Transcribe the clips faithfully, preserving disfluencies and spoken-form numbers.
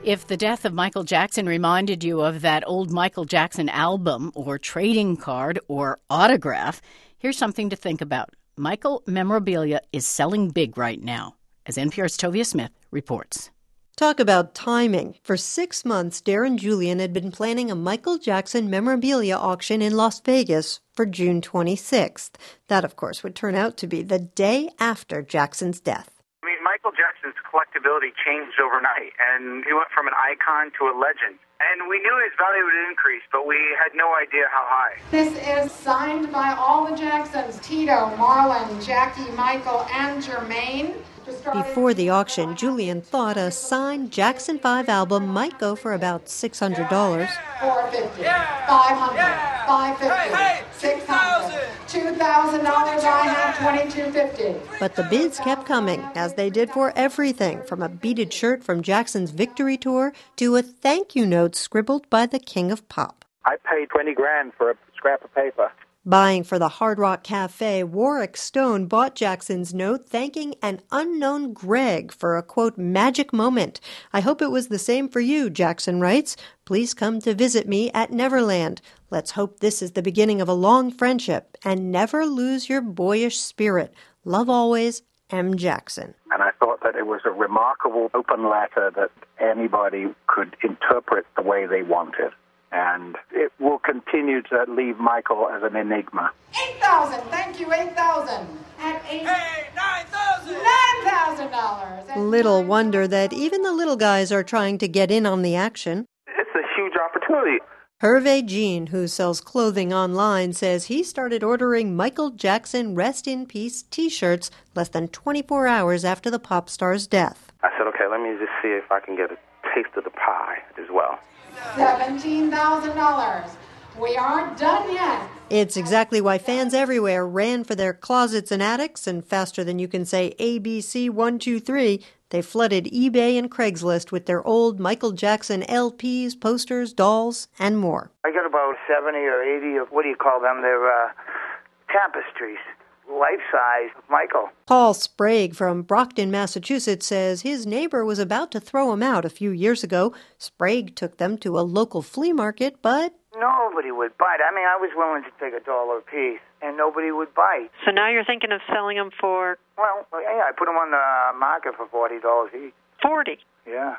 If the death of Michael Jackson reminded you of that old Michael Jackson album or trading card or autograph, here's something to think about. Michael memorabilia is selling big right now, as N P R's Tovia Smith reports. Talk about timing. For six months, Darren Julian had been planning a Michael Jackson memorabilia auction in Las Vegas for June twenty-sixth. That, of course, would turn out to be the day after Jackson's death. I mean, Michael Jackson's collectability changed overnight, and he went from an icon to a legend. And we knew his value would increase, but we had no idea how high. This is signed by all the Jacksons, Tito, Marlon, Jackie, Michael, and Jermaine. Before the auction, Julian thought a signed Jackson five album might go for about six hundred dollars. four hundred fifty dollars, five hundred dollars, five hundred fifty dollars, six hundred dollars, two thousand dollars, I have twenty-two fifty. But the bids kept coming, as they did for everything, from a beaded shirt from Jackson's Victory Tour to a thank you note scribbled by the King of Pop. I paid twenty grand for a scrap of paper. Buying for the Hard Rock Cafe, Warwick Stone bought Jackson's note thanking an unknown Greg for a, quote, magic moment. I hope it was the same for you, Jackson writes. Please come to visit me at Neverland. Let's hope this is the beginning of a long friendship, and never lose your boyish spirit. Love always, M. Jackson. And I thought that it was a remarkable open letter that anybody could interpret the way they wanted. And it will continue to leave Michael as an enigma. eight thousand dollars. Thank you, eight thousand dollars. At eight, hey, nine thousand dollars. nine thousand dollars. Little wonder that even the little guys are trying to get in on the action. It's a huge opportunity. Hervé Jean, who sells clothing online, says he started ordering Michael Jackson Rest in Peace t-shirts less than twenty-four hours after the pop star's death. I said, okay, let me just see if I can get a taste of the pie as well. seventeen thousand dollars. We aren't done yet. It's exactly why fans everywhere ran for their closets and attics, and faster than you can say A B C one two three, they flooded eBay and Craigslist with their old Michael Jackson L Ps, posters, dolls, and more. I got about seventy or eighty of, what do you call them? They're uh, tapestries. Life-size Michael. Paul Sprague from Brockton, Massachusetts, says his neighbor was about to throw him out a few years ago. Sprague took them to a local flea market, but nobody would bite. I mean, I was willing to take a dollar a piece, and nobody would bite. So now you're thinking of selling them for? Well, yeah, I put them on the market for forty dollars each. Forty? Yeah.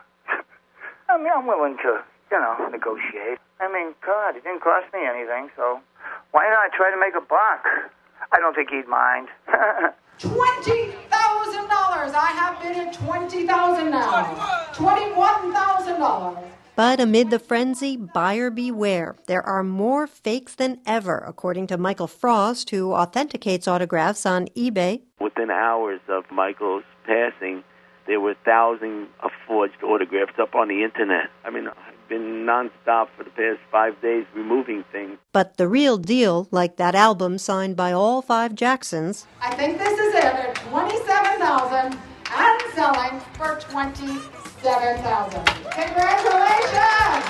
I mean, I'm willing to, you know, negotiate. I mean, God, it didn't cost me anything, so why not try to make a buck? I don't think he'd mind. twenty thousand dollars. I have bid at twenty thousand dollars now. twenty-one thousand dollars. But amid the frenzy, buyer beware. There are more fakes than ever, according to Michael Frost, who authenticates autographs on eBay. Within hours of Michael's passing, there were thousands of forged autographs up on the Internet. I mean, I've been nonstop for the past five days removing things. But the real deal, like that album signed by all five Jacksons, I think this is it at twenty-seven thousand dollars and selling for twenty-seven thousand dollars. Congratulations!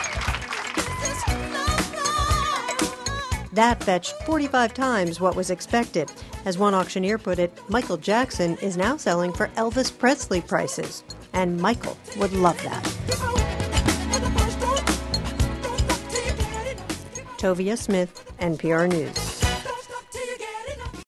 that fetched forty-five times what was expected. As one auctioneer put it, Michael Jackson is now selling for Elvis Presley prices. And Michael would love that. Tovia Smith, N P R News.